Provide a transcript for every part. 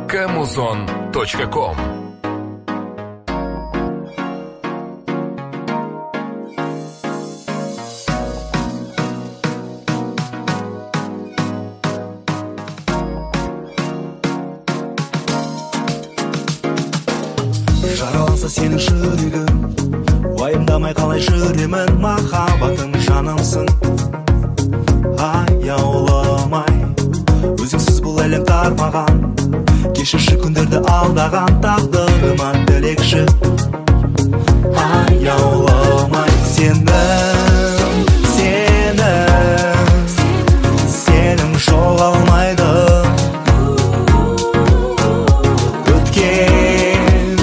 Camuzon.com. Жараланса сенің жүрегің, уайымдамай қалай жүремін, махаббатым жанымсың. Аяуламай, өзіңсіз бұл әлем тармаған, кешірші күндерді алдаған, тағдырыма тілекші. Аяуламай сенім жоғалмайды. Өткен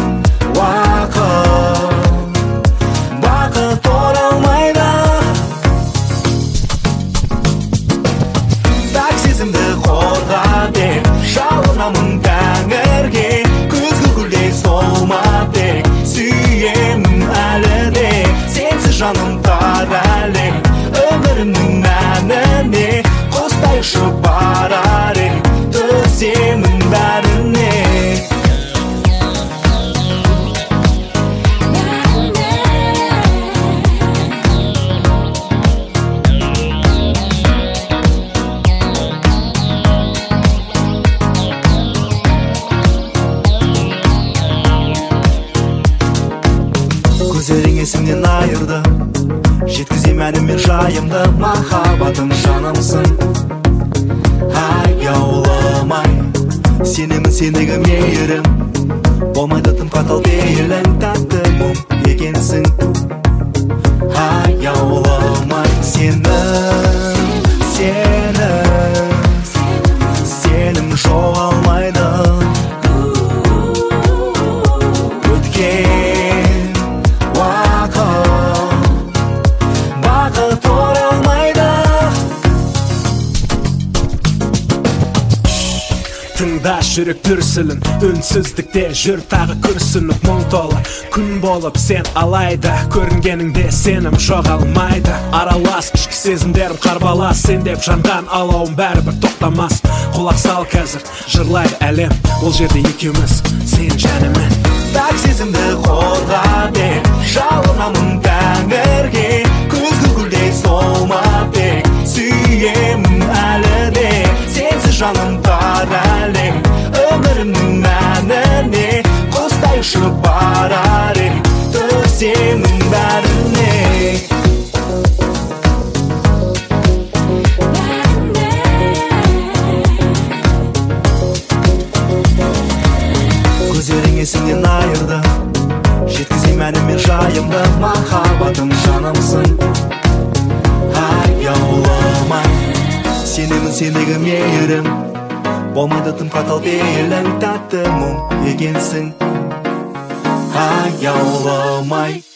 бақыт оралмайды. Так сезімді қорға деп жалынамын тәңірге, күзгі гүлдей солма тек сүйемін әлі де. Сенсіз жаным тар әлі, өмірімнің мәніне қостайшы барар ем, төземін бәріне. Көздерің есімнен айырды, жеткізем әнім мен жайымды, махаббатым жанымсың. Аяуламай, сенемін сендегі мейірім, болмайды тым қатал пейілің, тәтті мұң екенсің. Аяуламай сенім жоғалмайды. Өткен бақыт оралмайды. Тыңда жүрек дүрсілін, үнсіздікте жүр тағы күрсініп, мұң толы күн болып сен алайда, көрінгеніңде сенім жоғалмайды. Аралас ішкі сезімдерім қарбалас, сен деп жанған алауым бәрібір тоқтамас. Құлақ сал қазір жырлайды әлем, ол жерде екеуміз сен жәнімін. Так сезімді қорға деп жалынамын тәңірге, күзгі гүлдей солма тек сүйемін әлі де. Сенсіз жаным тар әлі, өмірімнің мәніне қостайшы барар ем, төземін бәріне. Көздерің есімнен айырды, жеткізем әнім мен жайымды, махаббатым жанымсың. Аяуламай, сенемін сендегі мейірім, болмайды тым қатал пейілің, тәтті мұң екенсің. Аяуламай.